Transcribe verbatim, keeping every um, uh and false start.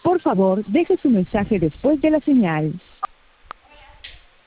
Por favor, deje su mensaje después de la señal.